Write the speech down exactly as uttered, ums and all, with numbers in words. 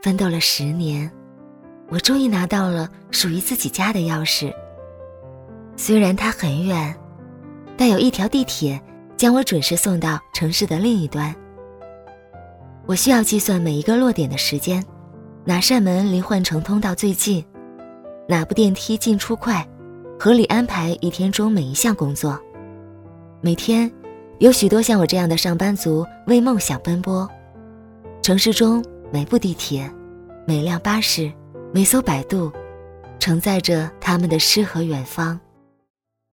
奋斗了十年，我终于拿到了属于自己家的钥匙。虽然它很远，但有一条地铁将我准时送到城市的另一端。我需要计算每一个落点的时间，哪扇门离换乘通道最近，哪部电梯进出快，合理安排一天中每一项工作。每天有许多像我这样的上班族为梦想奔波，城市中每部地铁、每辆巴士、每艘摆渡，承载着他们的诗和远方。